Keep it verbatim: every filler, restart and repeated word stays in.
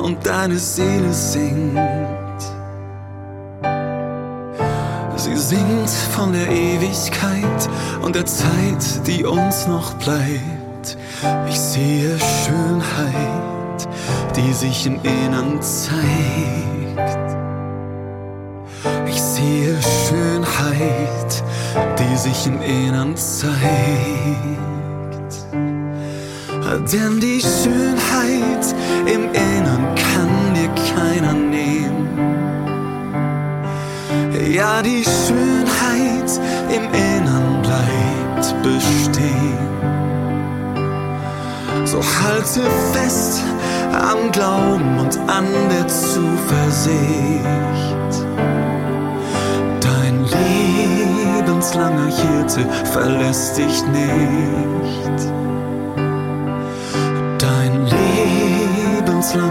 und deine Seele singt. Sie singt von der Ewigkeit und der Zeit, die uns noch bleibt. Ich sehe Schönheit, die sich im Innern zeigt. Ich sehe Schönheit, die sich im Innern zeigt. Denn die Schönheit im Innern kann dir keiner nehmen. Ja, die Schönheit im Innern bleibt bestehen. So halte fest am Glauben und an der Zuversicht. Dein lebenslanger Hirte verlässt dich nicht.